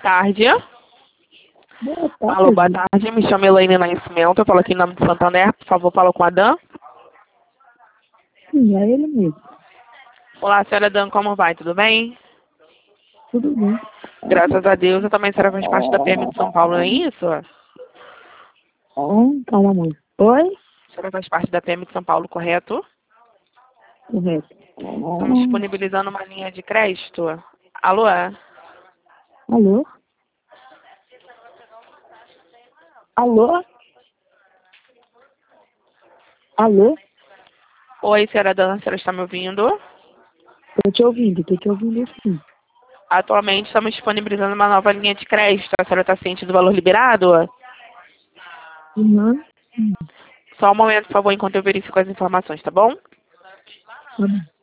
tarde. Boa tarde. Alô, boa tarde. Me chamo Elaine Nascimento. Eu falo aqui em nome de Santander. Por favor, fala com a Dan. Sim, é ele mesmo. Olá, senhora Dan, como vai? Tudo bem? Tudo bem. Graças a Deus. Eu também, a senhora faz parte da PM de São Paulo, não é isso? A Calma, mãe. Oi? senhora faz parte da PM de São Paulo, correto? Correto. Estamos disponibilizando uma linha de crédito. Alô? Alô? Alô? Alô? Oi, senhora Dan, a senhora está me ouvindo? Tô te ouvindo sim. Atualmente estamos disponibilizando uma nova linha de crédito. A senhora está ciente do valor liberado? Uhum. Só um momento, por favor, enquanto eu verifico as informações, tá bom? Tá bom.